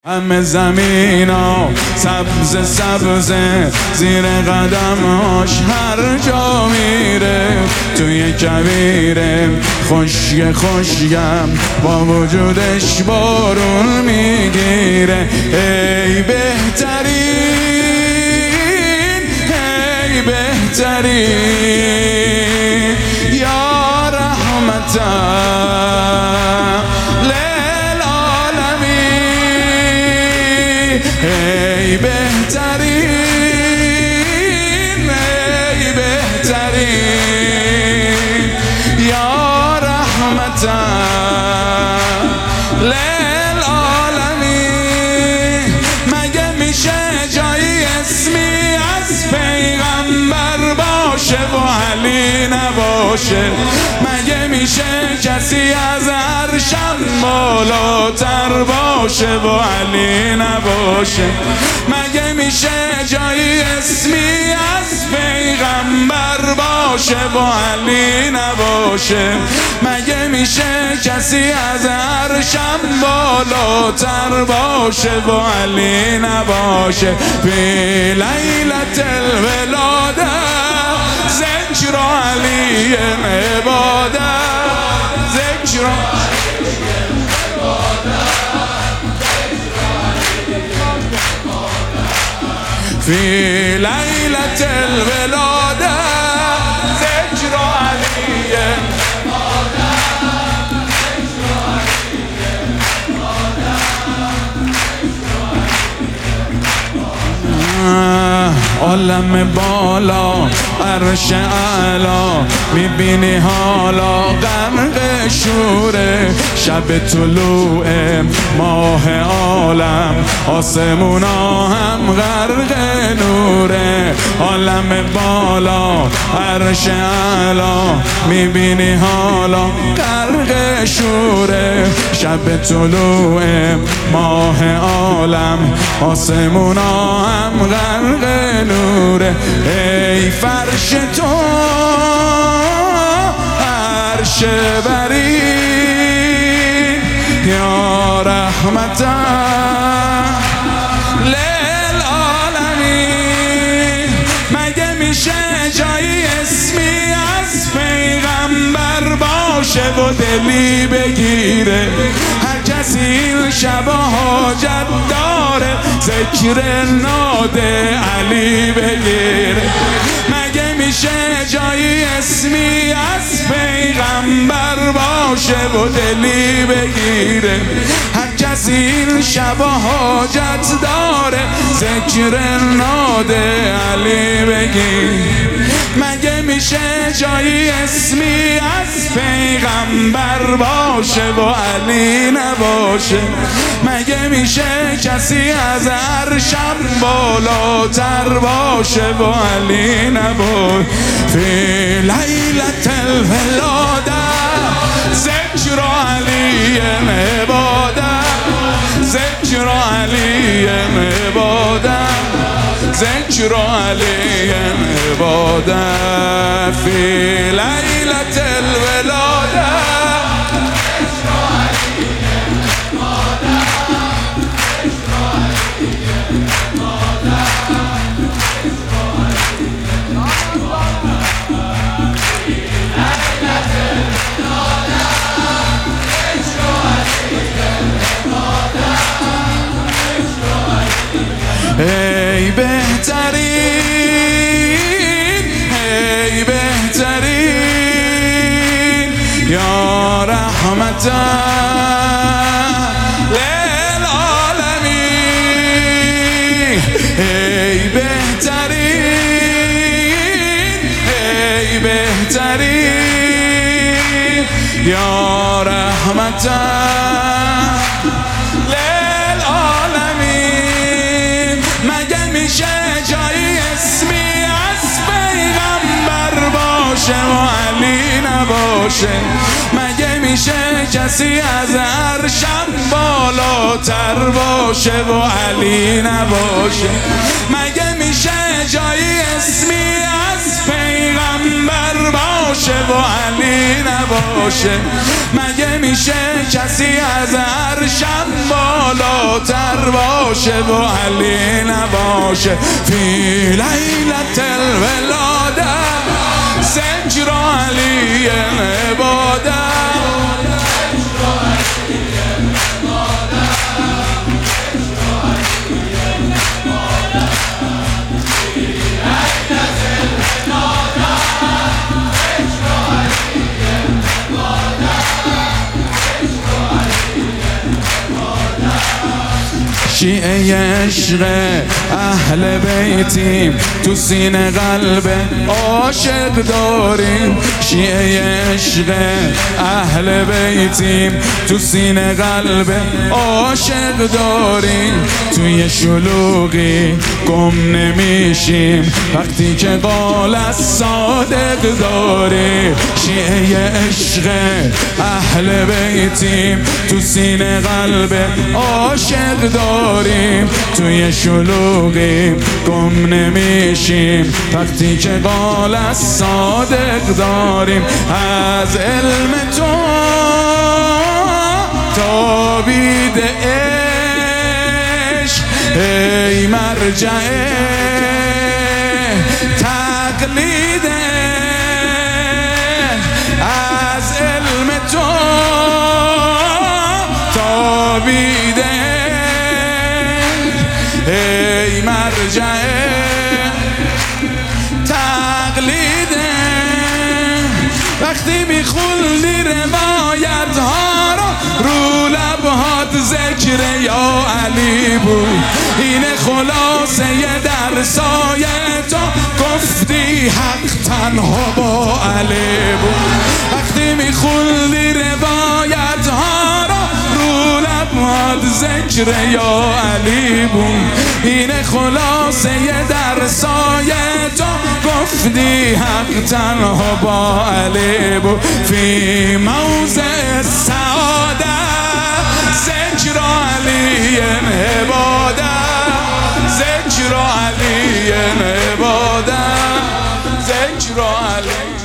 همه زمینا سبز سبز زیر قدماش هر جا میره توی کویره خشک خشکم با وجودش بارون میگیره. ای بهترین ای بهترین یا رحمتم ای بهترین ای بهترین یا رحمتم للعالمین. مگه میشه جایی اسمی از پیغمبر باشه و علی نباشه؟ مگه میشه کسی از عرشم بالاتر باشه و علی نباشه؟ مگه میشه جایی اسمی از پیغمبر باشه و علی نباشه؟ مگه میشه کسی از عرشم بالاتر باشه و علی نباشه؟ فی لیلة الولاده ذکر علی عباده ذکر فی لیلة الولاده ذکر علی عالم بالا عرش اعلا میبینی حالا غرق شوره. شب طلوع ماه عالم آسمونا هم غرق نوره. عالم بالا عرش اعلا میبینی حالا غرق شوره. شب طلوع ماه عالم آسمونا هم غرق نوره. ای فرش تو عرش بری یا رحمتم للعالمین. مگه میشه جایی اسمی از پیغمبر باشه و دلی بگیره؟ هر کسی این شب حاجت داره ذکر ناد علی بگیره. مگه میشه جایی اسمی از پیغمبر باشه و دلی بگیره؟ هر کسی این شب حاجت داره ذکر ناد علی بگیره. مگه میشه جایی اسمی از پیغمبر باشه و علی نباشه؟ مگه میشه کسی از عرشم بالاتر باشه و علی نباشه؟ فی لیلة الولاده ذکر علی عباده ذکر علی عباده ذکر علی عباده فی لیلة الولاده ای بهترین ای بهترین یا رحمتم للعالمین. ای بهترین ای بهترین یا رحمتم جایی اسمی از پیغمبر باشه و علی نباشه؟ مگه میشه کسی از عرشم بالاتر باشه و علی نباشه؟ مگه میشه جایی اسمی از پیغمبر باشه باشه و علی نباشه؟ مگه میشه کسی از عرشم بالاتر باشه و علی نباشه؟ فی لیلة الولاده ذکر علی عباده شیعه عشق اهل بیتیم تو سینه قلب عاشق داریم. شیعه عشق اهل بیتیم تو سینه قلب عاشق داریم. توی شلوغی گم نمیشیم وقتی که قال از صادق داریم. شیعه عشق اهل بیتیم تو سینه قلب عاشق داریم. توی شلوغی گم نمیشیم وقتی که قال از صادق داریم. از علم تو تابید عشق ای مرجع تقلید. از علم تو تابید ای مرجع تقلیده. وقتی میخوندی روایت ها رو لبهات ذکر یا علی بود. این خلاصه درسای تو گفتی حق تنها با علی بود. وقتی میخوندی روایت ها رو لبهات ذکر یا علی بود. این خلاصه درسای تو گفتی حق تنها با علی بود. فی موضع سعاده ذکر علی عباده ذکر علی عباده ذکر علی